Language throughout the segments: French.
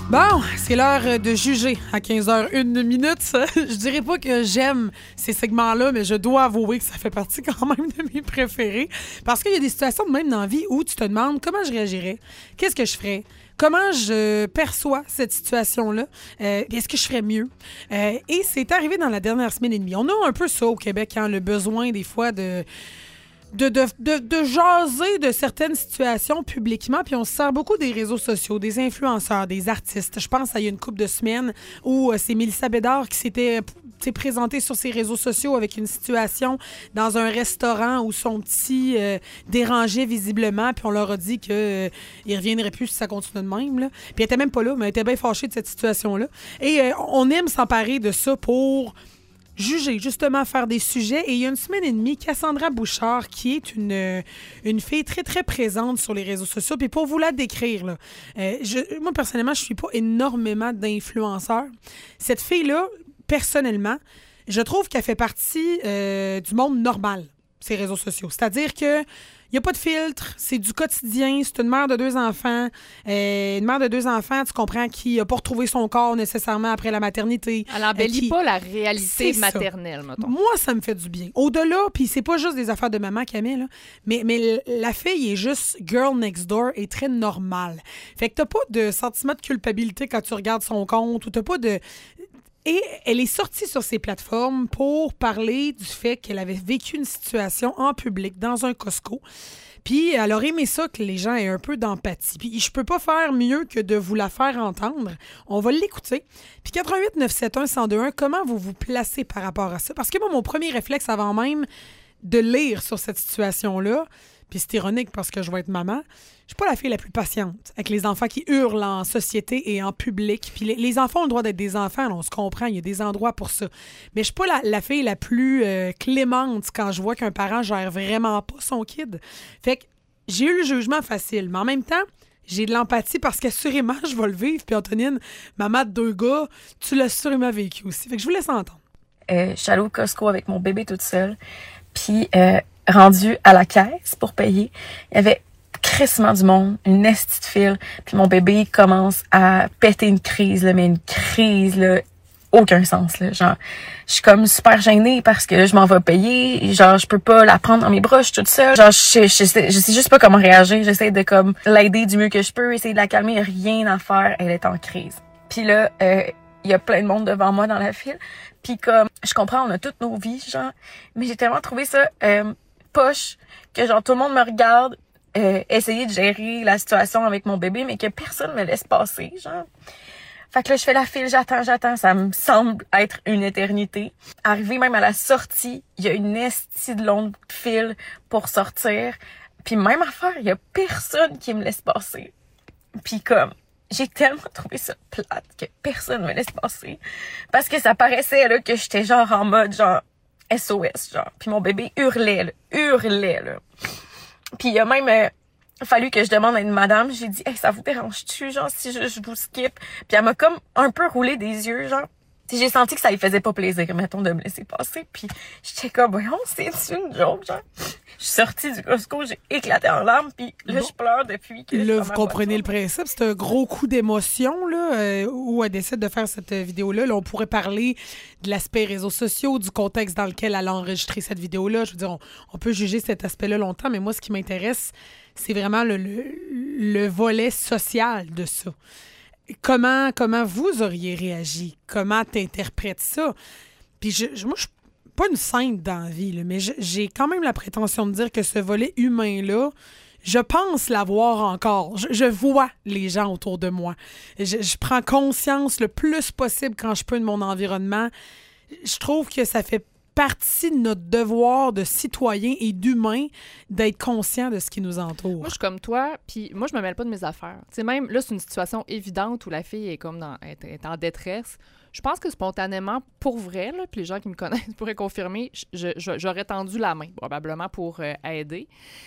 Bon, c'est l'heure de juger à 15h01. Je dirais pas que j'aime ces segments-là, mais je dois avouer que ça fait partie quand même de mes préférés. Parce qu'il y a des situations de même dans la vie où tu te demandes comment je réagirais, qu'est-ce que je ferais, comment je perçois cette situation-là, est-ce que je ferais mieux? Et c'est arrivé dans la dernière semaine et demie. On a un peu ça au Québec, le besoin des fois de jaser de certaines situations publiquement, puis on se sert beaucoup des réseaux sociaux, des influenceurs, des artistes. Je pense il y a une couple de semaines où c'est Mélissa Bédard qui s'était présentée sur ses réseaux sociaux avec une situation dans un restaurant où son petit dérangeait visiblement, puis on leur a dit qu'il ne reviendrait plus si ça continuait de même. Là. Puis elle était même pas là, mais elle était bien fâchée de cette situation-là. Et on aime s'emparer de ça pour juger, justement, faire des sujets. Et il y a une semaine et demie, Cassandra Bouchard, qui est une fille très, très présente sur les réseaux sociaux. Puis pour vous la décrire, là, moi, personnellement, je suis pas énormément d'influenceurs. Cette fille-là, personnellement, je trouve qu'elle fait partie du monde normal, ces réseaux sociaux. C'est-à-dire que il n'y a pas de filtre, c'est du quotidien, c'est une mère de 2 enfants. Une mère de 2 enfants, tu comprends, qui n'a pas retrouvé son corps nécessairement après la maternité. Elle n'embellit pas la réalité maternelle, mettons. Moi, ça me fait du bien. Au-delà, puis c'est pas juste des affaires de maman qu'elle met, là, mais la fille est juste girl next door et très normale. Fait que t'as pas de sentiment de culpabilité quand tu regardes son compte ou t'as pas de... Et elle est sortie sur ces plateformes pour parler du fait qu'elle avait vécu une situation en public dans un Costco. Puis elle aurait aimé ça que les gens aient un peu d'empathie. Puis je peux pas faire mieux que de vous la faire entendre. On va l'écouter. Puis 88 971 1021, comment vous vous placez par rapport à ça? Parce que moi, mon premier réflexe avant même de lire sur cette situation-là, puis c'est ironique parce que je vais être maman, je suis pas la fille la plus patiente avec les enfants qui hurlent en société et en public. Puis les enfants ont le droit d'être des enfants, là, on se comprend, il y a des endroits pour ça. Mais je suis pas la fille la plus clémente quand je vois qu'un parent gère vraiment pas son kid. Fait que j'ai eu le jugement facile, mais en même temps, j'ai de l'empathie parce qu'assurément, je vais le vivre. Puis Antonine, maman de 2 gars, tu l'as sûrement vécu aussi. Fait que je vous laisse entendre. Je suis allée au Costco avec mon bébé toute seule. Puis, rendue à la caisse pour payer, il y avait crissement du monde, une estie de file. Puis mon bébé commence à péter une crise, là, mais une crise, là, aucun sens, là. Genre, je suis comme super gênée parce que je m'en vais payer. Genre, je peux pas la prendre dans mes bras, je suis toute seule. Genre, je sais juste pas comment réagir. J'essaie de, comme, l'aider du mieux que je peux, essayer de la calmer. Rien à faire. Elle est en crise. Puis là, il y a plein de monde devant moi dans la file. Puis comme, je comprends, on a toutes nos vies, genre. Mais j'ai tellement trouvé ça poche que, genre, tout le monde me regarde essayer de gérer la situation avec mon bébé, mais que personne me laisse passer, genre. Fait que là, je fais la file, j'attends. Ça me semble être une éternité. Arrivé même à la sortie, il y a une estie de longue file pour sortir. Puis même affaire, il y a personne qui me laisse passer. Puis comme, j'ai tellement trouvé ça plate que personne me laisse passer. Parce que ça paraissait là que j'étais genre en mode genre SOS, genre. Puis mon bébé hurlait, là. Puis il a même fallu que je demande à une madame. J'ai dit, hey, ça vous dérange-tu, genre, si je vous skip? Puis elle m'a comme un peu roulé des yeux, genre. Puis j'ai senti que ça lui faisait pas plaisir, mettons, de me laisser passer. Puis j'étais comme, voyons, c'est une joke, genre. Je suis sortie du Costco, j'ai éclaté en larmes, puis là, je pleure depuis que... Là, vous comprenez le principe. C'est un gros coup d'émotion, là, où elle décide de faire cette vidéo-là. Là, on pourrait parler de l'aspect réseaux sociaux, du contexte dans lequel elle a enregistré cette vidéo-là. Je veux dire, on peut juger cet aspect-là longtemps, mais moi, ce qui m'intéresse, c'est vraiment le volet social de ça. Comment vous auriez réagi? Comment t'interprètes ça? Puis moi, je suis pas une sainte dans la vie, là, mais j'ai quand même la prétention de dire que ce volet humain-là, je pense l'avoir encore. Je vois les gens autour de moi. Je prends conscience le plus possible quand je peux de mon environnement. Je trouve que ça fait partie de notre devoir de citoyen et d'humain d'être conscient de ce qui nous entoure. Moi, je suis comme toi, puis moi, je me mêle pas de mes affaires. Tu sais, même là, c'est une situation évidente où la fille est comme est en détresse. Je pense que spontanément, pour vrai, là, puis les gens qui me connaissent pourraient confirmer, j'aurais tendu la main, probablement, pour aider.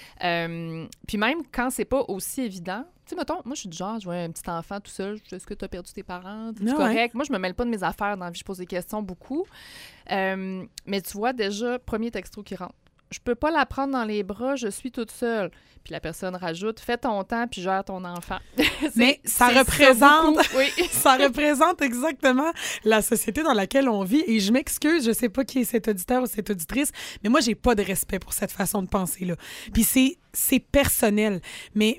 Puis même quand c'est pas aussi évident, tu sais, mettons, moi, je suis du genre, je vois un petit enfant tout seul, est-ce que tu as perdu tes parents? C'est correct? Moi, je me mêle pas de mes affaires dans la vie, je pose des questions beaucoup. Mais tu vois, déjà, premier texto qui rentre. je peux pas la prendre dans les bras, je suis toute seule. Puis la personne rajoute, fais ton temps puis gère ton enfant. Mais ça représente, oui. ça représente exactement la société dans laquelle on vit. Et je m'excuse, je sais pas qui est cet auditeur ou cette auditrice, mais moi, j'ai pas de respect pour cette façon de penser-là. Puis c'est personnel. Mais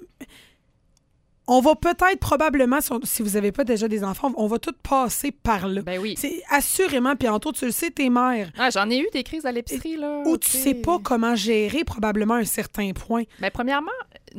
on va peut-être, probablement, si vous n'avez pas déjà des enfants, on va tous passer par là. Ben oui. C'est assurément, puis en tout, tu le sais, t'es mère. Ah, j'en ai eu des crises à l'épicerie, là. Où tu sais pas comment gérer probablement un certain point. Ben, premièrement,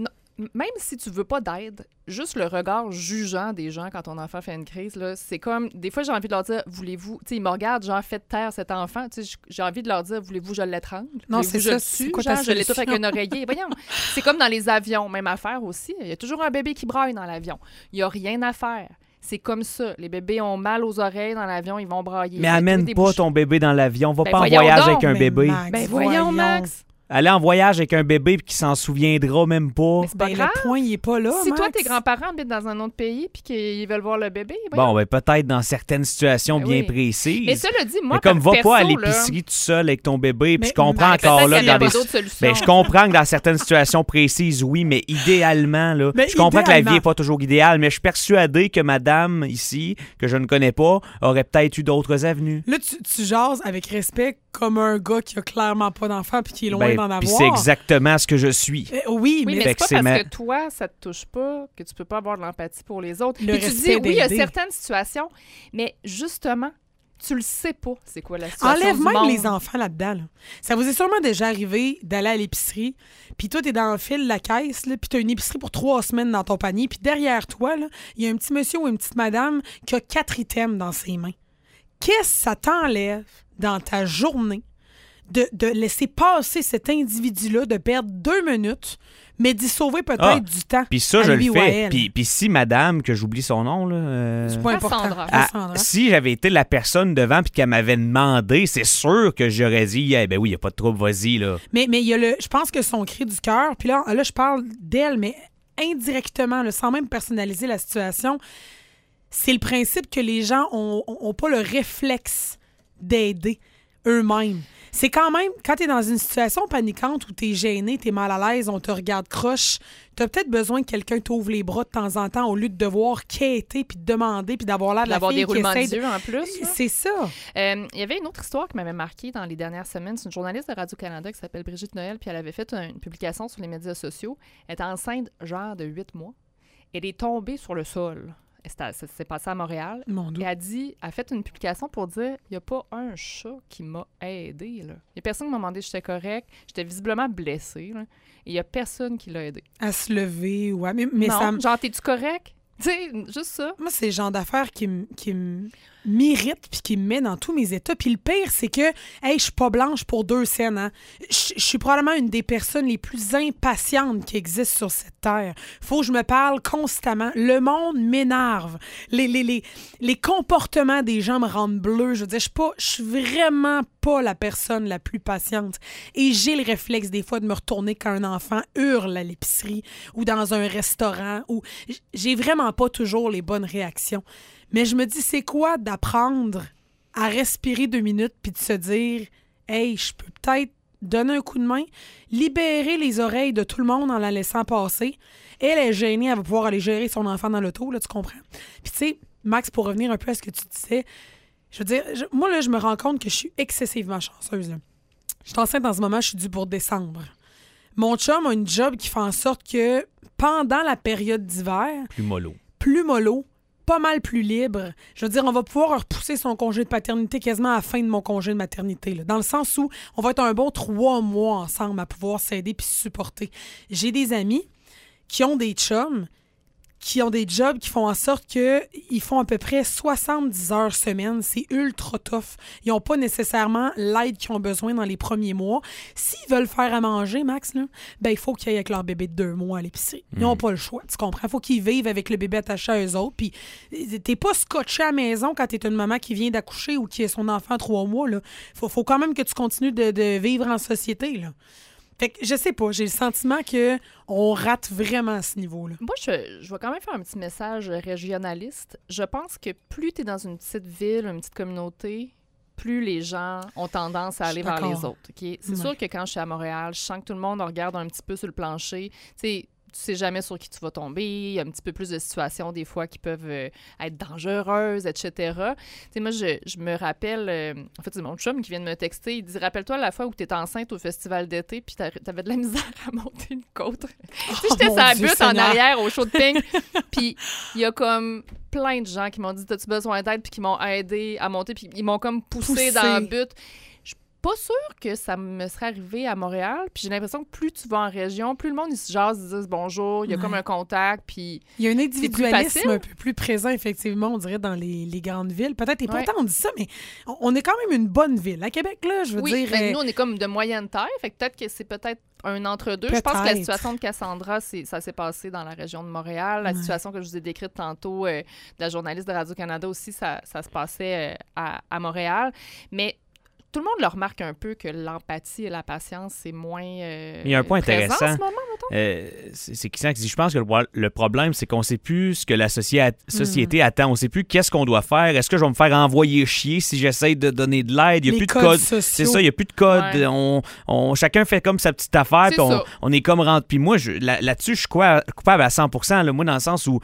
même si tu veux pas d'aide, juste le regard jugeant des gens quand ton enfant fait une crise, là, c'est comme... Des fois, j'ai envie de leur dire, voulez-vous... Tu sais, ils me regardent, genre, faites taire cet enfant. Tu sais, j'ai envie de leur dire, voulez-vous je l'étrangle? Non, c'est ça. C'est quoi ta solution? Je l'étouffe avec un oreiller. Voyons, c'est comme dans les avions, même affaire aussi. Il y a toujours un bébé qui braille dans l'avion. Il n'y a rien à faire. C'est comme ça. Les bébés ont mal aux oreilles dans l'avion, ils vont brailler. Mais amène pas ton bébé dans l'avion. Va pas en voyons voyage donc. avec un bébé. Max, Ben voyons, Max! Aller en voyage avec un bébé qui s'en souviendra même pas. Mais c'est pas Ben, grave. le point, il est pas là, Si Max. toi, tes grands-parents habitent dans un autre pays puis qu'ils veulent voir le bébé, voyons. Bon, ben peut-être dans certaines situations Ben bien oui. précises. Mais cela dit, moi, mais comme va perso, pas à là, l'épicerie tout seul avec ton bébé, puis Mais je comprends Max, encore peut-être là qu'il y avait dans des... d'autres solutions. Ben, je comprends que dans certaines situations précises, oui, mais idéalement, là, Ben, je comprends que la vie idéalement. n'est pas toujours idéale, mais je suis persuadé que madame ici, que je ne connais pas, aurait peut-être eu d'autres avenues. Là, tu jases avec respect comme un gars qui a clairement pas d'enfant puis qui est loin Ben, d'en avoir. puis c'est exactement ce que je suis. Oui, Oui, mais mais Fait c'est que pas c'est parce ma- que toi, ça te touche pas que tu peux pas avoir de l'empathie pour les autres. Le Puis tu respect dis, oui, il y a d'aider. certaines situations, mais justement, tu le sais pas c'est quoi la situation enlève du même monde. les enfants là-dedans. Là. Ça vous est sûrement déjà arrivé d'aller à l'épicerie, puis toi, t'es dans le fil, la caisse, là, puis t'as une épicerie pour 3 semaines dans ton panier, puis derrière toi, là, il y a un petit monsieur ou une petite madame qui a 4 items dans ses mains. Qu'est-ce que ça t'enlève dans ta journée de laisser passer cet individu-là, de perdre 2 minutes, mais d'y sauver peut-être Ah, du temps? Puis ça, à je lui le ou à fais. elle? Puis si madame, que j'oublie son nom, là... C'est pas important. Cassandra. Cassandra. Si j'avais été la personne devant puis qu'elle m'avait demandé, c'est sûr que j'aurais dit eh ben oui, il n'y a pas de trouble, vas-y là. Mais il y a je pense que son cri du cœur, puis là, je parle d'elle, mais indirectement, là, sans même personnaliser la situation, c'est le principe que les gens ont pas le réflexe d'aider eux-mêmes. C'est quand même, quand tu es dans une situation paniquante où tu es gêné, tu es mal à l'aise, on te regarde croche, tu as peut-être besoin que quelqu'un t'ouvre les bras de temps en temps au lieu de devoir quêter puis de demander puis d'avoir l'air de la D'avoir fille des qui roulements essaie d'yeux en plus. là. C'est ça. Il y avait une autre histoire qui m'avait marquée dans les dernières semaines. C'est une journaliste de Radio-Canada qui s'appelle Brigitte Noël, puis elle avait fait une publication sur les médias sociaux. Elle était enceinte, genre de 8 mois. Elle est tombée sur le sol. Ça s'est passé à Montréal. Mon Dieu. Et elle a fait une publication pour dire il n'y a pas un chat qui m'a aidé. Il n'y a personne qui m'a demandé si j'étais correct. J'étais visiblement blessée. Là, et il n'y a personne qui l'a aidé. À se lever, ouais. Mais non, ça genre, t'es-tu correct? Tu sais, juste ça. Moi, c'est le genre d'affaires qui m'irrite puis qui me met dans tous mes états. Puis le pire, c'est que, hey, je suis pas blanche pour 2 scènes. Hein. Je suis probablement une des personnes les plus impatientes qui existent sur cette terre. Faut que je me parle constamment. Le monde m'énerve. Les comportements des gens me rendent bleu. Je veux dire, je suis vraiment pas la personne la plus patiente. Et j'ai le réflexe des fois de me retourner quand un enfant hurle à l'épicerie ou dans un restaurant. Ou j'ai vraiment pas toujours les bonnes réactions. Mais je me dis, c'est quoi d'apprendre à respirer 2 minutes puis de se dire, hey, je peux peut-être donner un coup de main, libérer les oreilles de tout le monde en la laissant passer. Elle est gênée, elle va pouvoir aller gérer son enfant dans l'auto, là, tu comprends? Puis tu sais, Max, pour revenir un peu à ce que tu disais, je veux dire, moi, là, je me rends compte que je suis excessivement chanceuse. Là. Je suis enceinte en ce moment, je suis due pour décembre. Mon chum a une job qui fait en sorte que pendant la période d'hiver, Plus mollo. pas mal plus libre. Je veux dire, on va pouvoir repousser son congé de paternité quasiment à la fin de mon congé de maternité. Là, dans le sens où on va être un bon 3 mois ensemble à pouvoir s'aider puis se supporter. J'ai des amis qui ont des chums, qui ont des jobs qui font en sorte qu'ils font à peu près 70 heures semaine. C'est ultra tough. Ils n'ont pas nécessairement l'aide qu'ils ont besoin dans les premiers mois. S'ils veulent faire à manger, Max, là, ben, il faut qu'ils aillent avec leur bébé de 2 mois à l'épicerie. Ils n'ont pas le choix, tu comprends? Il faut qu'ils vivent avec le bébé attaché à eux autres. Puis t'es pas scotché à la maison quand t'es une maman qui vient d'accoucher ou qui a son enfant à 3 mois. Là. Faut quand même que tu continues de vivre en société, là. Fait que je sais pas, j'ai le sentiment qu'on rate vraiment à ce niveau-là. Moi, je vais quand même faire un petit message régionaliste. Je pense que plus tu es dans une petite ville, une petite communauté, plus les gens ont tendance à aller vers les autres. Okay? C'est sûr que quand je suis à Montréal, je sens que tout le monde regarde un petit peu sur le plancher. Tu sais jamais sur qui tu vas tomber. Il y a un petit peu plus de situations, des fois, qui peuvent être dangereuses, etc. Tu sais, moi, je me rappelle... en fait, c'est mon chum qui vient de me texter. Il dit, rappelle-toi la fois où tu étais enceinte au festival d'été puis t'avais de la misère à monter une côte. Tu sais, j'étais sur la butte en arrière au show de Pink. Puis il y a comme plein de gens qui m'ont dit, t'as-tu besoin d'aide? Puis qui m'ont aidé à monter. Puis ils m'ont comme poussé dans la butte. Pas sûre que ça me serait arrivé à Montréal. Puis j'ai l'impression que plus tu vas en région, plus le monde, ils se jasent, ils disent bonjour, il y a comme un contact, puis il y a un individualisme un peu plus présent, effectivement, on dirait, dans les grandes villes. Peut-être, et pourtant, on dit ça, mais on est quand même une bonne ville. À Québec, là, je veux dire... Oui, nous, on est comme de moyenne taille, fait que peut-être que c'est peut-être un entre-deux. Je pense que la situation de Cassandra, ça s'est passé dans la région de Montréal. La situation que je vous ai décrite tantôt de la journaliste de Radio-Canada aussi, ça se passait à Montréal. Mais tout le monde le remarque un peu que l'empathie et la patience, c'est moins il y a un point intéressant. En ce moment, c'est Christian qui dit, je pense que le problème, c'est qu'on ne sait plus ce que la société attend. On ne sait plus qu'est-ce qu'on doit faire. Est-ce que je vais me faire envoyer chier si j'essaie de donner de l'aide? Il n'y a plus de code. C'est ça, il n'y a plus de code. Ouais. Chacun fait comme sa petite affaire. Puis on est comme rentre. Puis moi, là-dessus, je suis coupable à 100%. Là, moi, dans le sens où,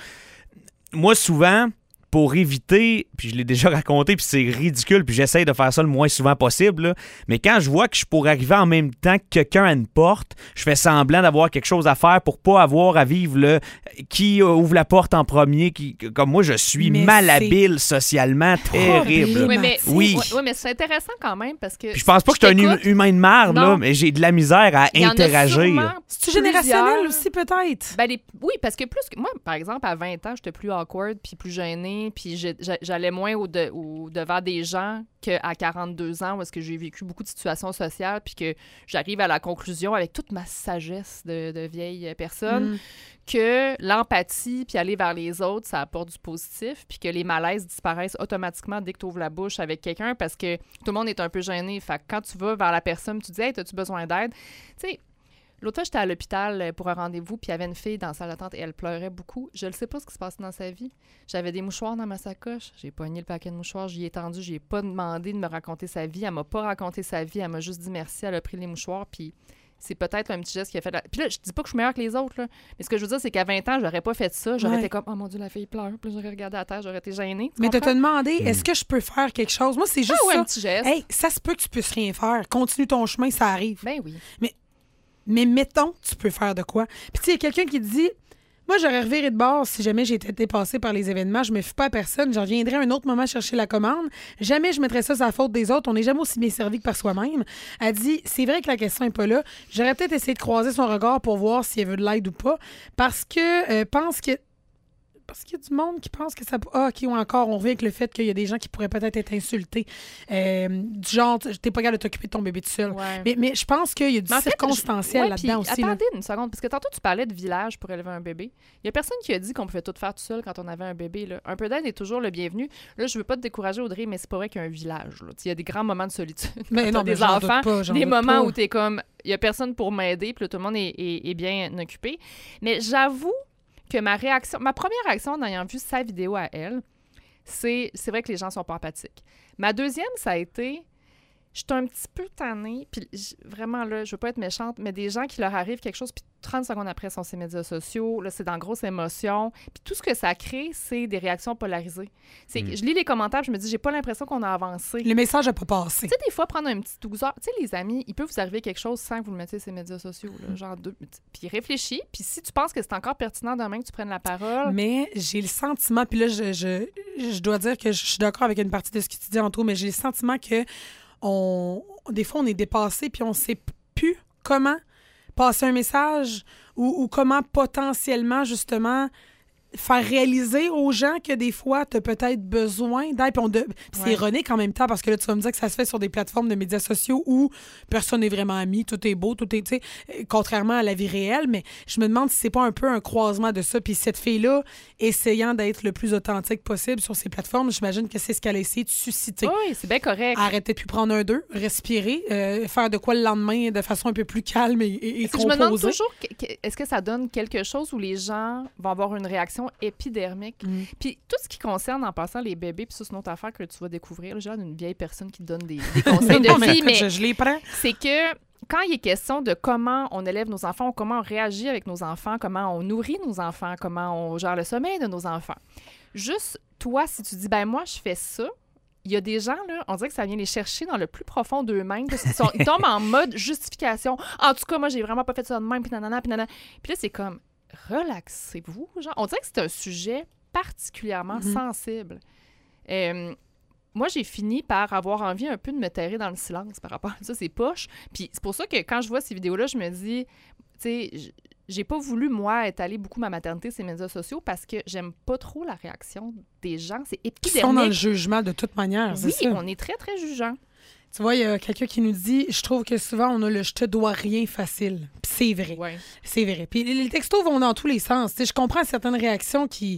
moi, souvent... pour éviter, puis je l'ai déjà raconté, puis c'est ridicule, puis j'essaie de faire ça le moins souvent possible, là. Mais quand je vois que je pourrais arriver en même temps que quelqu'un à une porte, je fais semblant d'avoir quelque chose à faire pour pas avoir à vivre le qui ouvre la porte en premier, comme moi, je suis malhabile socialement, terrible. Oui, mais c'est intéressant quand même, parce que... Puis je pense pas que je suis un humain de marde, là, mais j'ai de la misère à interagir. C'est-tu générationnel aussi, peut-être? Oui, parce que moi, par exemple, à 20 ans, j'étais plus awkward, puis plus gênée, puis j'allais moins au devant des gens qu'à 42 ans où est-ce que j'ai vécu beaucoup de situations sociales puis que j'arrive à la conclusion avec toute ma sagesse de vieille personne que l'empathie puis aller vers les autres, ça apporte du positif puis que les malaises disparaissent automatiquement dès que tu ouvres la bouche avec quelqu'un parce que tout le monde est un peu gêné. Fait que quand tu vas vers la personne, tu dis « Hey, as-tu besoin d'aide? » Tu sais, l'autre fois, j'étais à l'hôpital pour un rendez-vous, puis il y avait une fille dans la salle d'attente et elle pleurait beaucoup. Je ne sais pas ce qui se passait dans sa vie. J'avais des mouchoirs dans ma sacoche. J'ai pogné le paquet de mouchoirs, j'y ai tendu. Je n'ai pas demandé de me raconter sa vie. Elle m'a pas raconté sa vie. Elle m'a juste dit merci. Elle a pris les mouchoirs, puis c'est peut-être un petit geste qui a fait... Puis là, je dis pas que je suis meilleure que les autres, là. Mais ce que je veux dire, c'est qu'à 20 ans, j'aurais pas fait ça. J'aurais été comme « Oh mon Dieu, la fille pleure. » Puis j'aurais regardé à terre, j'aurais été gênée. Mais tu t'as demandé, est-ce que je peux faire quelque chose? Moi, c'est juste ça. Un petit geste. Hey, ça se peut que tu puisses rien faire. Continue ton chemin, ça arrive. Ben oui. Mais mettons, tu peux faire de quoi. Puis tu sais, il y a quelqu'un qui te dit, moi, j'aurais reviré de bord si jamais j'étais dépassée par les événements. Je me fie pas à personne. Je reviendrais à un autre moment chercher la commande. Jamais je mettrais ça sur la faute des autres. On n'est jamais aussi bien servi que par soi-même. Elle dit, c'est vrai que la question n'est pas là. J'aurais peut-être essayé de croiser son regard pour voir si elle veut de l'aide ou pas. Parce qu'il y a du monde qui pense que ça... Ah, OK, ou encore, on revient avec le fait qu'il y a des gens qui pourraient peut-être être insultés. Du genre, t'es pas capable de t'occuper de ton bébé tout seul. Ouais. Mais je pense qu'il y a du circonstanciel là-dedans aussi. Attendez une seconde, parce que tantôt, tu parlais de village pour élever un bébé. Il y a personne qui a dit qu'on pouvait tout faire tout seul quand on avait un bébé. Là. Un peu d'aide est toujours le bienvenu. Là, je veux pas te décourager, Audrey, mais c'est pas vrai qu'il y a un village. Il y a des grands moments de solitude. Mais non, des enfants, des moments où t'es comme... Il y a personne pour m'aider, puis là, tout le monde est bien occupé. Mais j'avoue que ma première réaction en ayant vu sa vidéo à elle, c'est vrai que les gens sont pas empathiques. Ma deuxième, ça a été, j'étais un petit peu tannée, puis vraiment là, je veux pas être méchante, mais des gens qui leur arrive quelque chose, puis 30 secondes après, sont ces médias sociaux, là, c'est dans grosse émotion, puis tout ce que ça crée, c'est des réactions polarisées. Je lis les commentaires, je me dis, j'ai pas l'impression qu'on a avancé. Le message n'a pas passé. Tu sais, des fois, prendre un petit 12 heures, tu sais, les amis, il peut vous arriver quelque chose sans que vous le mettiez sur les médias sociaux, là, genre puis réfléchis, puis si tu penses que c'est encore pertinent demain que tu prennes la parole... Mais j'ai le sentiment, puis là, je dois dire que je suis d'accord avec une partie de ce que tu dis en tout, mais j'ai le sentiment que des fois, on est dépassé, puis on sait plus comment passer un message ou comment potentiellement, justement, faire réaliser aux gens que des fois, tu as peut-être besoin d'aide. C'est ironique en même temps parce que là, tu vas me dire que ça se fait sur des plateformes de médias sociaux où personne n'est vraiment ami, tout est beau, tout est, tu sais, contrairement à la vie réelle. Mais je me demande si c'est pas un peu un croisement de ça. Puis cette fille-là, essayant d'être le plus authentique possible sur ces plateformes, j'imagine que c'est ce qu'elle a essayé de susciter. Oui, c'est bien correct. Arrêter de plus prendre un d'eux, respirer, faire de quoi le lendemain de façon un peu plus calme et composée. Je me demande toujours, est-ce que ça donne quelque chose où les gens vont avoir une réaction réaction épidermique. Puis tout ce qui concerne, en passant, les bébés, puis ça, c'est une autre affaire que tu vas découvrir. J'ai l'air d'une vieille personne qui te donne des conseils de vie, mais je les prends. C'est que quand il est question de comment on élève nos enfants, comment on réagit avec nos enfants, comment on nourrit nos enfants, comment on gère le sommeil de nos enfants, juste toi, si tu dis, ben moi, je fais ça, il y a des gens, là, on dirait que ça vient les chercher dans le plus profond d'eux-mêmes, parce qu'ils tombent en mode justification. En tout cas, moi, j'ai vraiment pas fait ça de même, puis nanana, puis nanana. Puis là, c'est comme, relaxez-vous, genre. On dirait que c'est un sujet particulièrement sensible. Moi, j'ai fini par avoir envie un peu de me terrer dans le silence par rapport à ça, c'est poche. Puis c'est pour ça que quand je vois ces vidéos-là, je me dis, tu sais, j'ai pas voulu, moi, étaler beaucoup ma maternité sur les médias sociaux parce que j'aime pas trop la réaction des gens. C'est épidermique. Ils sont dans le jugement de toute manière, oui, c'est ça. on est très, très jugeants. Tu vois, il y a quelqu'un qui nous dit « Je trouve que souvent, on a le « je te dois rien » facile. » Puis c'est vrai. Ouais. C'est vrai. Puis les textos vont dans tous les sens. Tu sais, je comprends certaines réactions qui...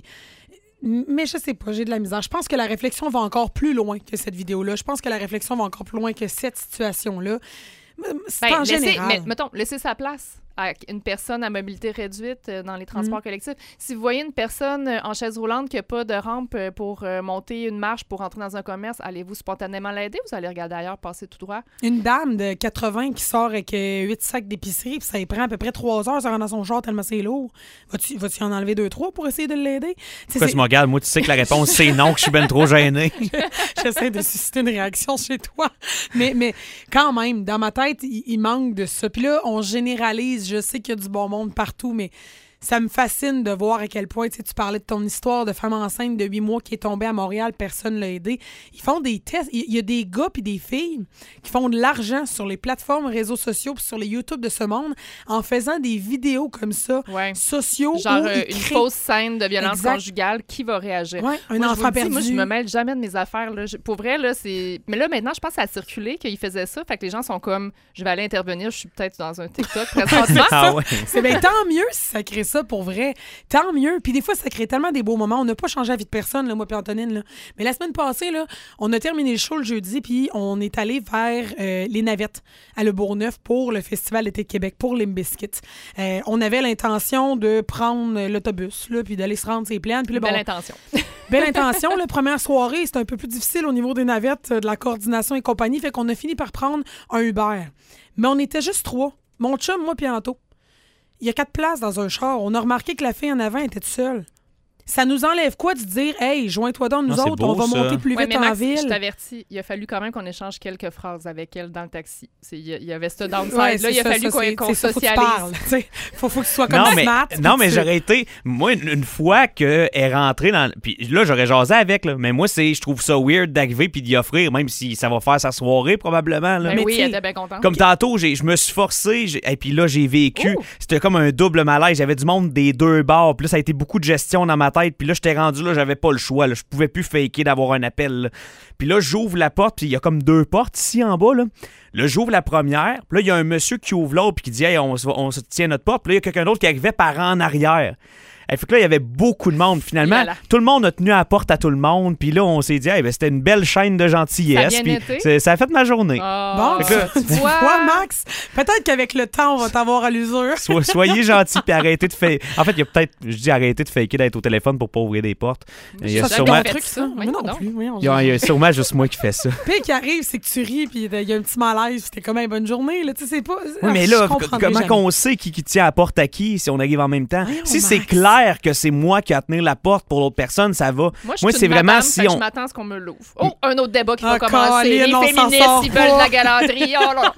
Mais je sais pas, j'ai de la misère. Je pense que la réflexion va encore plus loin que cette vidéo-là. Je pense que la réflexion va encore plus loin que cette situation-là. C'est en général. Mais mettons, laissez sa place à une personne à mobilité réduite dans les transports collectifs. Si vous voyez une personne en chaise roulante qui n'a pas de rampe pour monter une marche pour entrer dans un commerce, allez-vous spontanément l'aider ou vous allez regarder ailleurs, passer tout droit? Une dame de 80 qui sort avec 8 sacs d'épicerie, puis ça lui prend à peu près 3 heures, ça rentre dans son char tellement c'est lourd. Vas-tu en enlever 2-3 pour essayer de l'aider? Pourquoi tu me regardes? Moi, tu sais que la réponse, c'est non, que je suis ben trop gêné. J'essaie de susciter une réaction chez toi. Mais quand même, dans ma tête, il manque de ça. Puis là, on généralise. Je sais qu'il y a du bon monde partout, mais ça me fascine de voir à quel point, tu sais, tu parlais de ton histoire de femme enceinte de 8 mois qui est tombée à Montréal, personne ne l'a aidée. Ils font des tests. Il y a des gars puis des filles qui font de l'argent sur les plateformes réseaux sociaux puis sur les YouTube de ce monde en faisant des vidéos comme ça, sociaux. Genre une fausse scène de violence conjugale, qui va réagir? Ouais, un enfant perdu. Moi, je me mêle jamais de mes affaires. Là. Pour vrai, là, c'est... Mais là, maintenant, je pense que ça a circulé qu'ils faisaient ça. Fait que les gens sont comme, je vais aller intervenir, je suis peut-être dans un TikTok présentement. C'est bien, tant mieux si ça crée ça pour vrai. Tant mieux. Puis des fois, ça crée tellement des beaux moments. On n'a pas changé la vie de personne, là, moi puis Antonine. Là. Mais la semaine passée, là, on a terminé le show le jeudi, puis on est allé vers les Navettes à Le Bourgneuf pour le Festival d'été de Québec, pour Limp Bizkit. On avait l'intention de prendre l'autobus, là, puis d'aller se rendre ses plaines. Puis là, belle intention. Belle intention. La première soirée, c'était un peu plus difficile au niveau des navettes, de la coordination et compagnie. Fait qu'on a fini par prendre un Uber. Mais on était juste 3. Mon chum, moi puis Anto. Il y a 4 places dans un char. On a remarqué que la fille en avant était toute seule. Ça nous enlève quoi de dire « Hey, joins-toi dans nous autres, beau, on va ça. monter plus vite mais en Max, ville. » Je t'avertis, il a fallu quand même qu'on échange quelques phrases avec elle dans le taxi. Il y avait ce downside-là, il a fallu qu'on socialise. Faut que tu sois comme smart. Non, mais j'aurais été... Moi, une fois qu'elle est rentrée dans... Puis là, j'aurais jasé avec, là. Mais moi, je trouve ça weird d'arriver puis d'y offrir, même si ça va faire sa soirée, probablement. Là. Mais oui, elle était bien contente. Comme tantôt, je me suis forcé, et puis là, j'ai vécu. C'était comme un double malaise. J'avais du monde des deux bords. Puis là, ça a été beaucoup de gestion dans ma tête. Puis là, j'étais rendu là, j'avais pas le choix. Là. Je pouvais plus faker d'avoir un appel. Là. Puis là, j'ouvre la porte, puis il y a comme 2 portes ici en bas. Là, j'ouvre la première. Puis là, il y a un monsieur qui ouvre l'autre, puis qui dit « Hey, on se tient notre porte. » Puis là, il y a quelqu'un d'autre qui arrivait par en arrière. Fait que là, il y avait beaucoup de monde. Finalement, tout le monde a tenu à la porte à tout le monde. Puis là, on s'est dit, hey, ben, c'était une belle chaîne de gentillesse. Ça a fait ma journée. Bon, tu vois, Max, peut-être qu'avec le temps, on va t'avoir à l'usure. Soyez gentils puis arrêtez de faker. En fait, il y a peut-être, je dis arrêtez de faker d'être au téléphone pour pas ouvrir des portes. Il y a sûrement... ça. Mais non plus. Il y a sûrement juste moi qui fais ça. Puis qui arrive, c'est que tu ris, puis il y a un petit malaise, puis t'es comme une bonne journée. Là, tu sais, c'est pas... Oui, mais là, comment qu'on sait qui tient à la porte à qui si on arrive en même temps? Si c'est clair que c'est moi qui a à tenir la porte pour l'autre personne, ça va. Moi c'est vraiment si on... Je m'attends à ce qu'on me l'ouvre. Oh, un autre débat qui va commencer. Les féministes, ils veulent de la galanterie. Oh là.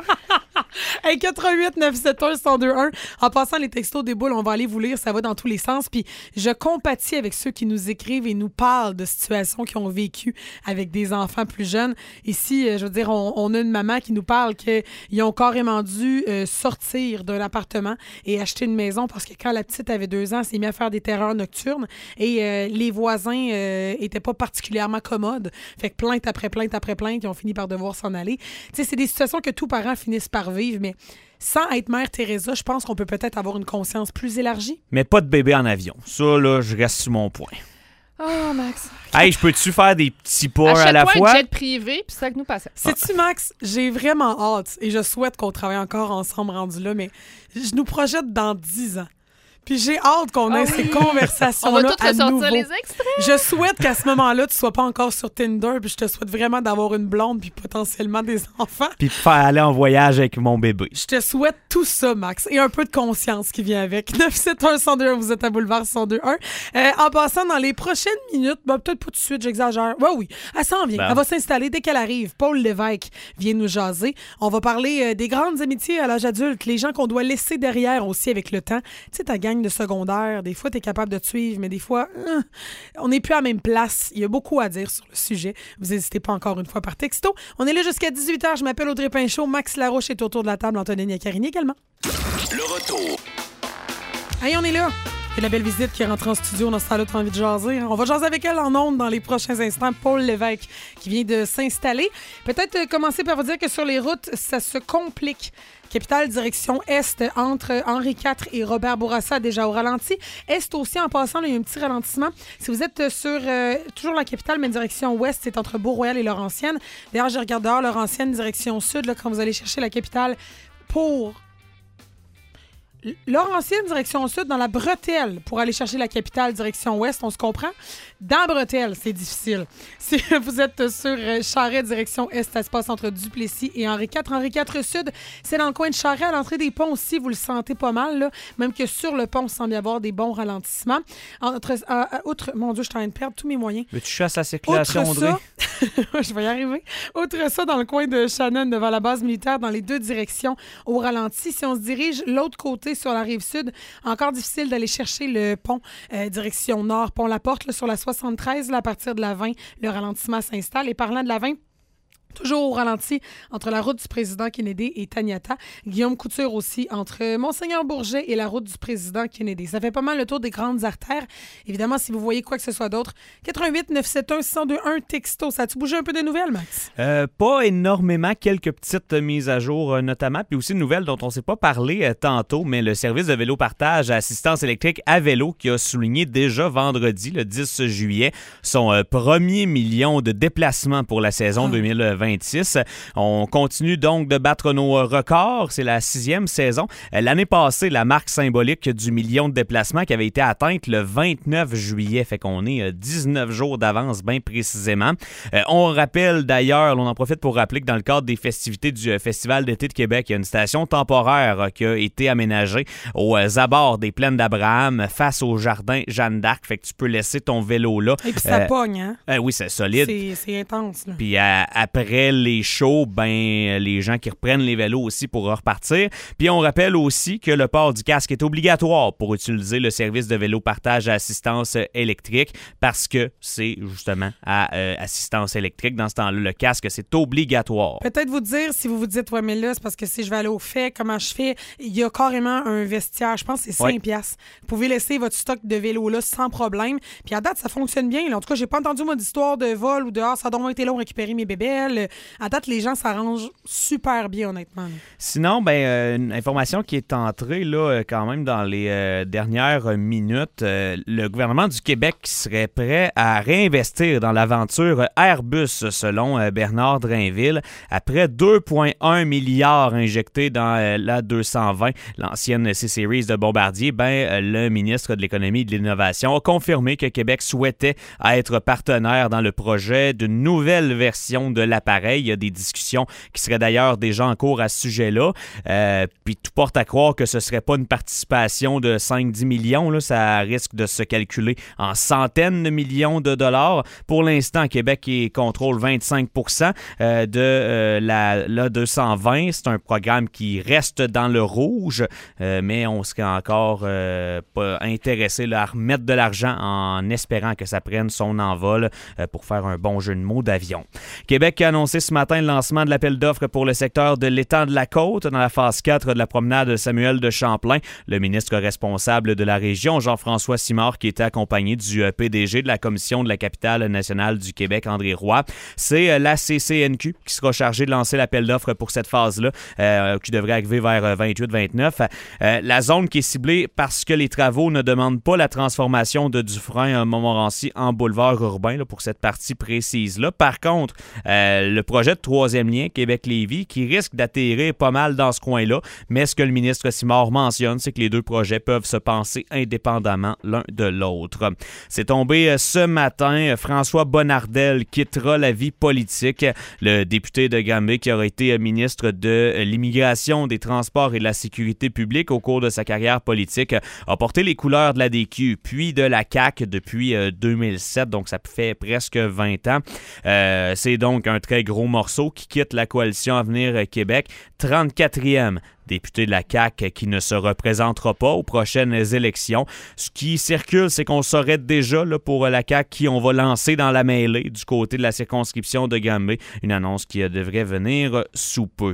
Hey, 88-971-1021. En passant les textos des boules, on va aller vous lire, ça va dans tous les sens. Puis je compatis avec ceux qui nous écrivent et nous parlent de situations qu'ils ont vécues avec des enfants plus jeunes. Ici, je veux dire, on a une maman qui nous parle qu'ils ont carrément dû sortir d'un appartement et acheter une maison parce que quand la petite avait 2 ans, elle s'est mise à faire des terreurs nocturnes et les voisins étaient pas particulièrement commodes. Fait que plainte après plainte après plainte, ils ont fini par devoir s'en aller. Tu sais, c'est des situations que tous parents finissent par vivre, mais sans être mère Teresa, je pense qu'on peut peut-être avoir une conscience plus élargie. Mais pas de bébé en avion. Ça, là, je reste sur mon point. Oh, Max. Hey, je peux-tu faire des petits pas à la fois? Achète-toi un jet privé, puis ça que nous passe. Sais-tu, Max, j'ai vraiment hâte et je souhaite qu'on travaille encore ensemble rendu là, mais je nous projette dans 10 ans. Puis j'ai hâte qu'on ait ces conversations-là. On va tous ressortir nouveau. les extraits. Je souhaite qu'à ce moment-là, tu sois pas encore sur Tinder, puis je te souhaite vraiment d'avoir une blonde, puis potentiellement des enfants. Puis de faire aller en voyage avec mon bébé. Je te souhaite tout ça, Max, et un peu de conscience qui vient avec. 971-1021, vous êtes à Boulevard 1021. En passant, dans les prochaines minutes, peut-être pas tout de suite, j'exagère. Oui, elle s'en vient. Elle va s'installer dès qu'elle arrive. Paul Lévesque vient nous jaser. On va parler des grandes amitiés à l'âge adulte, les gens qu'on doit laisser derrière aussi avec le temps. Tu sais, ta gang de secondaire, des fois, t'es capable de te suivre, mais des fois, on n'est plus à la même place. Il y a beaucoup à dire sur le sujet. Vous n'hésitez pas encore une fois par texto. On est là jusqu'à 18h. Je m'appelle Audrey Pinchot. Max Laroche est autour de la table. Antonine Yacarini également. Le retour. Hey, on est là. Et la belle visite qui est rentrée en studio dans ce temps-là, t'as envie de jaser. On va jaser avec elle en ondes dans les prochains instants. Paul Lévesque qui vient de s'installer. Peut-être commencer par vous dire que sur les routes, ça se complique. Capitale, direction Est, entre Henri IV et Robert Bourassa, déjà au ralenti. Est aussi, en passant, là, il y a un petit ralentissement. Si vous êtes sur toujours la capitale, mais direction Ouest, c'est entre Beau-Royal et Laurentienne. D'ailleurs, je regarde dehors Laurentienne, direction Sud, là, quand vous allez chercher la capitale pour... Laurentienne, direction Sud, dans la bretelle, pour aller chercher la capitale, direction Ouest, on se comprend? Dans la bretelle, c'est difficile. Si vous êtes sur Charest, direction Est, ça se passe entre Duplessis et Henri IV. Henri IV Sud, c'est dans le coin de Charest. À l'entrée des ponts aussi, vous le sentez pas mal, là. Même que sur le pont, il semble y avoir des bons ralentissements. Outre, mon Dieu, je suis en train de perdre tous mes moyens. Mais tu chasses la circulation, Audrey? Je vais y arriver. Outre ça, dans le coin de Shannon, devant la base militaire, dans les deux directions, au ralenti. Si on se dirige l'autre côté, sur la rive sud, encore difficile d'aller chercher le pont direction nord, pont La Porte, là, sur la 73, là, à partir de la 20, le ralentissement s'installe. Et parlant de la 20, toujours au ralenti entre la route du président Kennedy et Taniata. Guillaume Couture aussi entre Monseigneur Bourget et la route du président Kennedy. Ça fait pas mal le tour des grandes artères. Évidemment, si vous voyez quoi que ce soit d'autre, 88-971-1021 texto. Ça a-tu bougé un peu des nouvelles, Max? Pas énormément. Quelques petites mises à jour notamment. Puis aussi une nouvelle dont on ne s'est pas parlé tantôt, mais le service de vélo-partage à assistance électrique à vélo qui a souligné déjà vendredi, le 10 juillet, son premier million de déplacements pour la saison 2026. On continue donc de battre nos records. C'est la 6e saison. L'année passée, la marque symbolique du million de déplacements qui avait été atteinte le 29 juillet. Fait qu'on est 19 jours d'avance, bien précisément. On rappelle d'ailleurs, on en profite pour rappeler que dans le cadre des festivités du Festival d'été de Québec, il y a une station temporaire qui a été aménagée aux abords des plaines d'Abraham face au jardin Jeanne d'Arc. Fait que tu peux laisser ton vélo là. Et puis ça pogne, hein? Oui, c'est solide. C'est intense, là. Puis après les shows, les gens qui reprennent les vélos aussi pour repartir. Puis on rappelle aussi que le port du casque est obligatoire pour utiliser le service de vélo partage à assistance électrique parce que c'est justement à assistance électrique. Dans ce temps-là, le casque, c'est obligatoire. Peut-être vous dire, si vous vous dites, ouais, mais là, c'est parce que si je vais aller au fait, comment je fais? Il y a carrément un vestiaire. Je pense que c'est 5 piastres. Vous pouvez laisser votre stock de vélo là sans problème. Puis à date, ça fonctionne bien. Là. En tout cas, j'ai pas entendu, moi, d'histoire de vol ou de « ça a donc été long récupérer mes bébelles ». À date, les gens s'arrangent super bien, honnêtement. Là. Sinon, une information qui est entrée là, quand même dans les dernières minutes, le gouvernement du Québec serait prêt à réinvestir dans l'aventure Airbus, selon Bernard Drainville, après 2,1 milliards injectés dans la 220, l'ancienne C-Series de Bombardier. Le ministre de l'Économie et de l'Innovation a confirmé que Québec souhaitait être partenaire dans le projet d'une nouvelle version de l'appareil. Il y a des discussions qui seraient d'ailleurs déjà en cours à ce sujet-là. Puis tout porte à croire que ce ne serait pas une participation de 5-10 millions. Là. Ça risque de se calculer en centaines de millions de dollars. Pour l'instant, Québec contrôle 25% de la 220. C'est un programme qui reste dans le rouge, mais on serait encore pas intéressé là, à remettre de l'argent en espérant que ça prenne son envol pour faire un bon jeu de mots d'avion. Québec a annoncé ce matin le lancement de l'appel d'offres pour le secteur de l'étang de la Côte dans la phase 4 de la promenade Samuel de Champlain. Le ministre responsable de la région, Jean-François Simard, qui était accompagné du PDG de la Commission de la capitale nationale du Québec, André Roy. C'est la CCNQ qui sera chargée de lancer l'appel d'offres pour cette phase-là, qui devrait arriver vers 28-29. La zone qui est ciblée parce que les travaux ne demandent pas la transformation de Dufresne-Montmorency en boulevard urbain là, pour cette partie précise-là. Par contre, le projet de troisième lien Québec-Lévis qui risque d'atterrir pas mal dans ce coin-là. Mais ce que le ministre Simard mentionne, c'est que les deux projets peuvent se penser indépendamment l'un de l'autre. C'est tombé ce matin. François Bonnardel quittera la vie politique. Le député de Granby qui aurait été ministre de l'Immigration, des Transports et de la Sécurité publique au cours de sa carrière politique a porté les couleurs de la DQ puis de la CAQ depuis 2007, donc ça fait presque 20 ans. C'est donc un très gros morceau qui quitte la coalition Avenir Québec, 34e député de la CAQ qui ne se représentera pas aux prochaines élections. Ce qui circule, c'est qu'on saurait déjà là, pour la CAQ qui on va lancer dans la mêlée du côté de la circonscription de Granby. Une annonce qui devrait venir sous peu.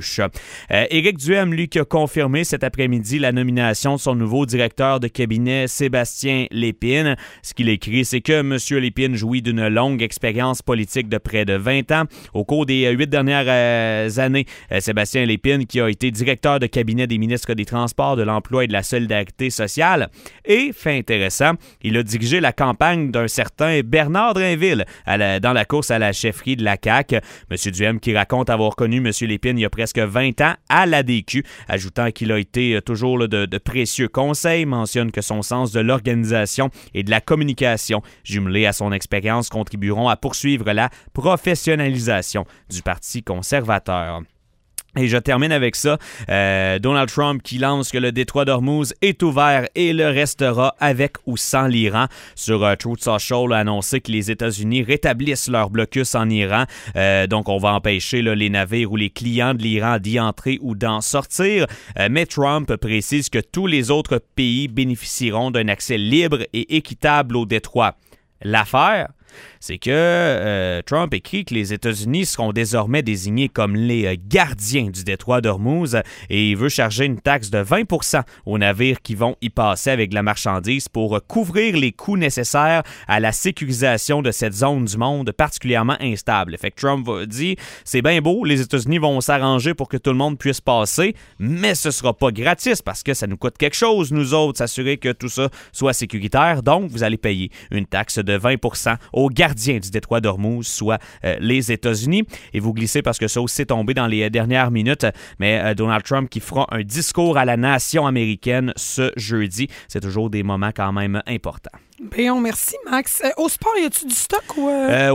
Éric Duhem, lui, qui a confirmé cet après-midi la nomination de son nouveau directeur de cabinet, Sébastien Lépine. Ce qu'il écrit, c'est que M. Lépine jouit d'une longue expérience politique de près de 20 ans. Au cours des 8 dernières années, Sébastien Lépine, qui a été directeur de cabinet des ministres des Transports, de l'Emploi et de la Solidarité sociale. Et, fait intéressant, il a dirigé la campagne d'un certain Bernard Drainville dans la course à la chefferie de la CAQ. M. Duhem qui raconte avoir connu M. Lépine il y a presque 20 ans à la DQ, ajoutant qu'il a été toujours de précieux conseils, mentionne que son sens de l'organisation et de la communication, jumelé à son expérience, contribueront à poursuivre la professionnalisation du Parti conservateur. Et je termine avec ça. Donald Trump qui lance que le détroit d'Ormuz est ouvert et le restera avec ou sans l'Iran. Sur Truth Social, a annoncé que les États-Unis rétablissent leur blocus en Iran. Donc, on va empêcher les navires ou les clients de l'Iran d'y entrer ou d'en sortir. Mais Trump précise que tous les autres pays bénéficieront d'un accès libre et équitable au détroit. L'affaire, c'est que Trump écrit que les États-Unis seront désormais désignés comme les gardiens du détroit d'Ormuz et il veut charger une taxe de 20% aux navires qui vont y passer avec de la marchandise pour couvrir les coûts nécessaires à la sécurisation de cette zone du monde particulièrement instable. Fait que Trump dit, c'est bien beau, les États-Unis vont s'arranger pour que tout le monde puisse passer, mais ce sera pas gratis parce que ça nous coûte quelque chose, nous autres, s'assurer que tout ça soit sécuritaire. Donc, vous allez payer une taxe de 20% aux gardiens du détroit d'Ormuz, soit les États-Unis. Et vous glissez parce que ça aussi est tombé dans les dernières minutes, mais Donald Trump qui fera un discours à la nation américaine ce jeudi. C'est toujours des moments quand même importants. Bien, merci, Max. Au sport, y a-tu du stock ou...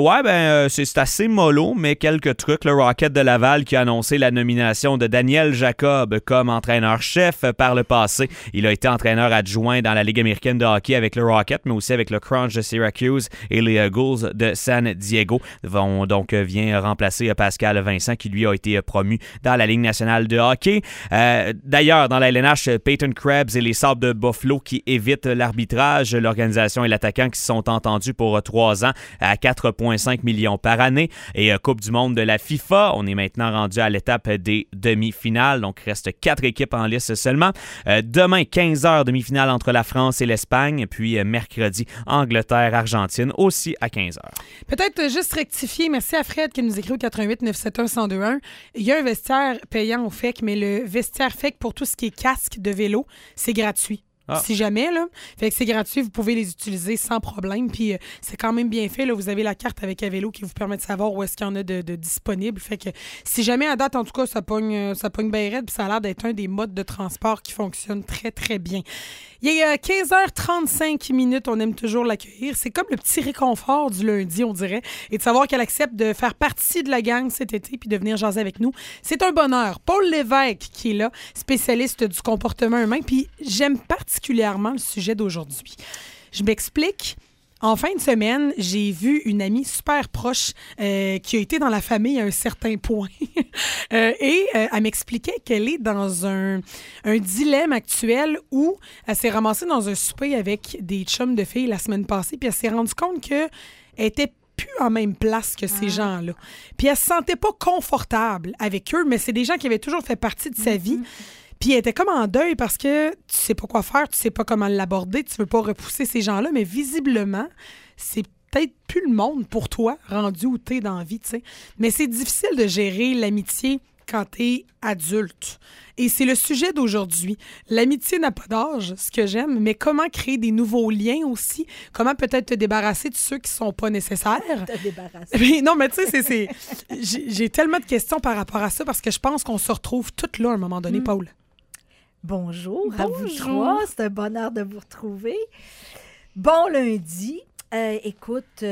c'est assez mollo, mais quelques trucs. Le Rocket de Laval qui a annoncé la nomination de Daniel Jacob comme entraîneur-chef par le passé. Il a été entraîneur adjoint dans la Ligue américaine de hockey avec le Rocket, mais aussi avec le Crunch de Syracuse et les Ghouls de San Diego. Vient remplacer Pascal Vincent qui, lui, a été promu dans la Ligue nationale de hockey. D'ailleurs, dans la LNH, Peyton Krebs et les Sabres de Buffalo qui évitent l'arbitrage. L'organisation et l'attaquant qui se sont entendus pour 3 ans à 4,5 millions par année. Et Coupe du monde de la FIFA, on est maintenant rendu à l'étape des demi-finales. Donc, il reste 4 équipes en lice seulement. Demain, 15h, demi-finale entre la France et l'Espagne. Puis mercredi, Angleterre-Argentine, aussi à 15h. Peut-être juste rectifier. Merci à Fred qui nous écrit au 88 971 1021. Il y a un vestiaire payant au FEC, mais le vestiaire FEC pour tout ce qui est casque de vélo, c'est gratuit. Si jamais, là. Fait que c'est gratuit, vous pouvez les utiliser sans problème. Puis c'est quand même bien fait, là. Vous avez la carte avec un vélo qui vous permet de savoir où est-ce qu'il y en a de disponible. Fait que si jamais à date, en tout cas, ça pogne bien raide, puis ça a l'air d'être un des modes de transport qui fonctionne très, très bien. Il est 15h35 minutes, on aime toujours l'accueillir. C'est comme le petit réconfort du lundi, on dirait, et de savoir qu'elle accepte de faire partie de la gang cet été puis de venir jaser avec nous. C'est un bonheur. Paul Lévesque qui est là, spécialiste du comportement humain, puis j'aime particulièrement le sujet d'aujourd'hui. Je m'explique. En fin de semaine, j'ai vu une amie super proche qui a été dans la famille à un certain point. Et elle m'expliquait qu'elle est dans un dilemme actuel où elle s'est ramassée dans un souper avec des chums de filles la semaine passée, puis elle s'est rendue compte qu'elle était plus en même place que ces gens-là. Puis elle se sentait pas confortable avec eux, mais c'est des gens qui avaient toujours fait partie de sa vie. Puis elle était comme en deuil parce que tu sais pas quoi faire, tu sais pas comment l'aborder, tu veux pas repousser ces gens-là, mais visiblement, c'est peut-être plus le monde pour toi, rendu où t'es dans la vie, tu sais. Mais c'est difficile de gérer l'amitié quand t'es adulte. Et c'est le sujet d'aujourd'hui. L'amitié n'a pas d'âge, ce que j'aime, mais comment créer des nouveaux liens aussi? Comment peut-être te débarrasser de ceux qui sont pas nécessaires? Te débarrasser. Non, mais tu sais, j'ai tellement de questions par rapport à ça parce que je pense qu'on se retrouve toutes là à un moment donné, Paul. Bonjour à vous trois. C'est un bonheur de vous retrouver. Bon lundi. Écoute,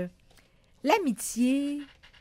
l'amitié,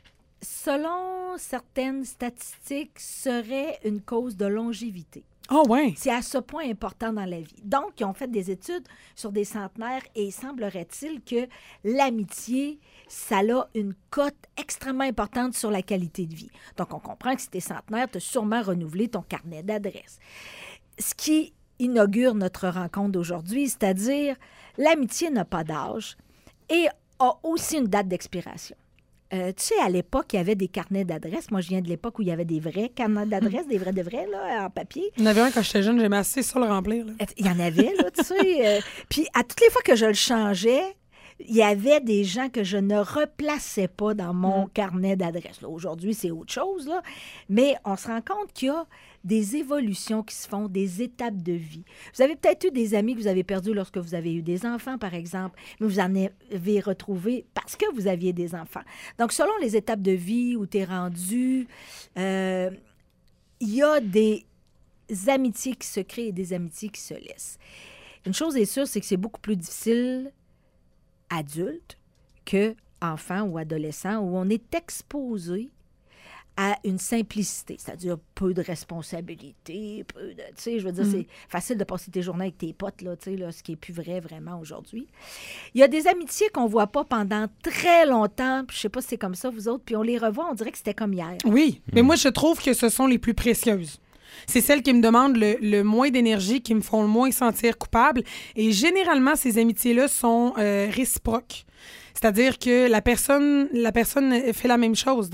selon certaines statistiques, serait une cause de longévité. Oh ouais. C'est à ce point important dans la vie. Donc, ils ont fait des études sur des centenaires et semblerait-il que l'amitié, ça a une cote extrêmement importante sur la qualité de vie. Donc, on comprend que si tu es centenaire, tu as sûrement renouvelé ton carnet d'adresses. Ce qui inaugure notre rencontre d'aujourd'hui, c'est-à-dire l'amitié n'a pas d'âge et a aussi une date d'expiration. Tu sais, à l'époque, il y avait des carnets d'adresses. Moi, je viens de l'époque où il y avait des vrais carnets d'adresses, des vrais de vrais, là, en papier. Il y en avait un quand j'étais jeune, j'aimais assez ça le remplir. Là. Il y en avait, là, tu sais. Puis, à toutes les fois que je le changeais, il y avait des gens que je ne replaçais pas dans mon carnet d'adresses. Là, aujourd'hui, c'est autre chose, là. Mais on se rend compte qu'il y a des évolutions qui se font, des étapes de vie. Vous avez peut-être eu des amis que vous avez perdus lorsque vous avez eu des enfants, par exemple, mais vous en avez retrouvé parce que vous aviez des enfants. Donc, selon les étapes de vie où tu es rendu, il y a des amitiés qui se créent et des amitiés qui se laissent. Une chose est sûre, c'est que c'est beaucoup plus difficile adulte que enfant ou adolescent où on est exposé à une simplicité, c'est-à-dire peu de responsabilités, tu sais, je veux dire, c'est facile de passer tes journées avec tes potes, là, tu sais, là, ce qui n'est plus vrai vraiment aujourd'hui. Il y a des amitiés qu'on ne voit pas pendant très longtemps, puis je ne sais pas si c'est comme ça, vous autres, puis on les revoit, on dirait que c'était comme hier. Oui, mais moi, je trouve que ce sont les plus précieuses. C'est celles qui me demandent le moins d'énergie, qui me font le moins sentir coupable. Et généralement, ces amitiés-là sont réciproques. C'est-à-dire que la personne fait la même chose.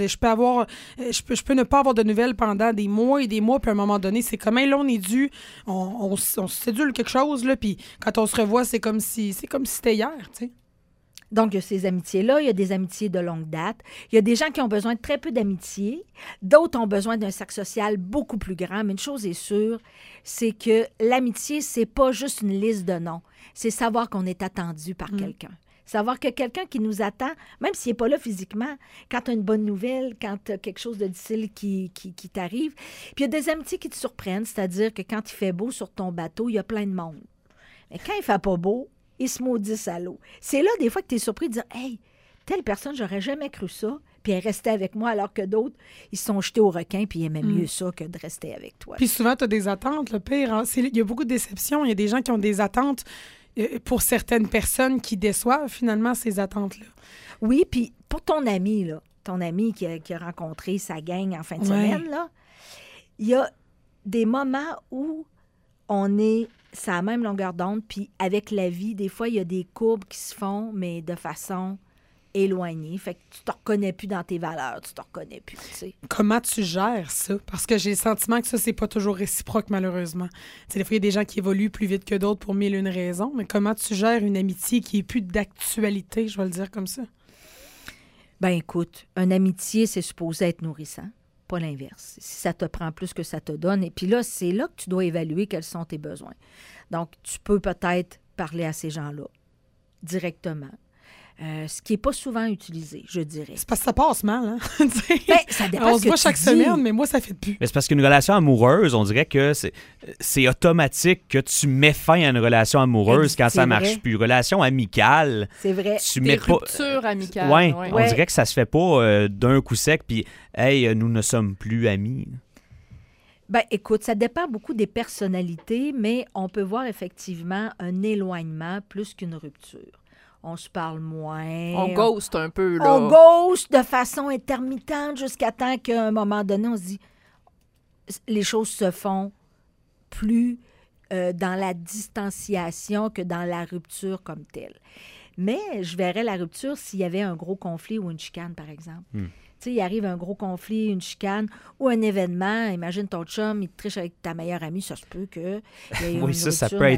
Je peux ne pas avoir de nouvelles pendant des mois et des mois, puis à un moment donné, c'est comme, là, on est dû, on se sédule quelque chose, là, puis quand on se revoit, c'est comme si c'était hier, tu sais. Donc, il y a ces amitiés-là, il y a des amitiés de longue date. Il y a des gens qui ont besoin de très peu d'amitié. D'autres ont besoin d'un cercle social beaucoup plus grand. Mais une chose est sûre, c'est que l'amitié, c'est pas juste une liste de noms. C'est savoir qu'on est attendu par quelqu'un. Savoir que quelqu'un qui nous attend, même s'il n'est pas là physiquement, quand tu as une bonne nouvelle, quand tu as quelque chose de difficile qui t'arrive. Puis il y a des amitiés qui te surprennent, c'est-à-dire que quand il fait beau sur ton bateau, il y a plein de monde. Mais quand il ne fait pas beau, ils se maudissent à l'eau. C'est là, des fois, que tu es surpris de dire « Hey, telle personne, j'aurais jamais cru ça. » Puis elle restait avec moi, alors que d'autres, ils se sont jetés au requin, puis ils aimaient mieux ça que de rester avec toi. Puis souvent, tu as des attentes. Le pire, hein, il y a beaucoup de déceptions. Il y a des gens qui ont des attentes pour certaines personnes qui déçoivent, finalement, ces attentes-là. Oui, puis pour ton ami, là, ton ami qui a rencontré sa gang en fin de semaine, là, il y a des moments où on est sur la même longueur d'onde, puis avec la vie, des fois, il y a des courbes qui se font, mais de façon éloignée. Fait que tu te reconnais plus dans tes valeurs, tu te reconnais plus, tu sais. Comment tu gères ça? Parce que j'ai le sentiment que ça, c'est pas toujours réciproque, malheureusement. Tu sais, des fois, il y a des gens qui évoluent plus vite que d'autres pour mille et une raisons, mais comment tu gères une amitié qui est plus d'actualité, je vais le dire comme ça? Ben écoute, une amitié, c'est supposé être nourrissant, pas l'inverse. Si ça te prend plus que ça te donne, et puis là, c'est là que tu dois évaluer quels sont tes besoins. Donc, tu peux peut-être parler à ces gens-là directement. Ce qui n'est pas souvent utilisé, je dirais. C'est parce que ça passe mal, hein? Ben, ça dépend. On se voit chaque semaine, mais moi, ça fait plus. Mais c'est parce qu'une relation amoureuse, on dirait que c'est automatique que tu mets fin à une relation amoureuse quand ça marche plus. Relation amicale. C'est vrai. Tu mets pas. Rupture amicale. Ouais, on dirait que ça se fait pas d'un coup sec, puis hey, nous ne sommes plus amis. Ben, écoute, ça dépend beaucoup des personnalités, mais on peut voir effectivement un éloignement plus qu'une rupture. On se parle moins. On ghost un peu, là. On ghost de façon intermittente jusqu'à temps qu'à un moment donné, on se dit les choses se font plus dans la distanciation que dans la rupture comme telle. Mais je verrais la rupture s'il y avait un gros conflit ou une chicane, par exemple. Tu sais, il arrive un gros conflit, une chicane ou un événement. Imagine ton chum, il te triche avec ta meilleure amie, ça se peut que. Oui, ça peut être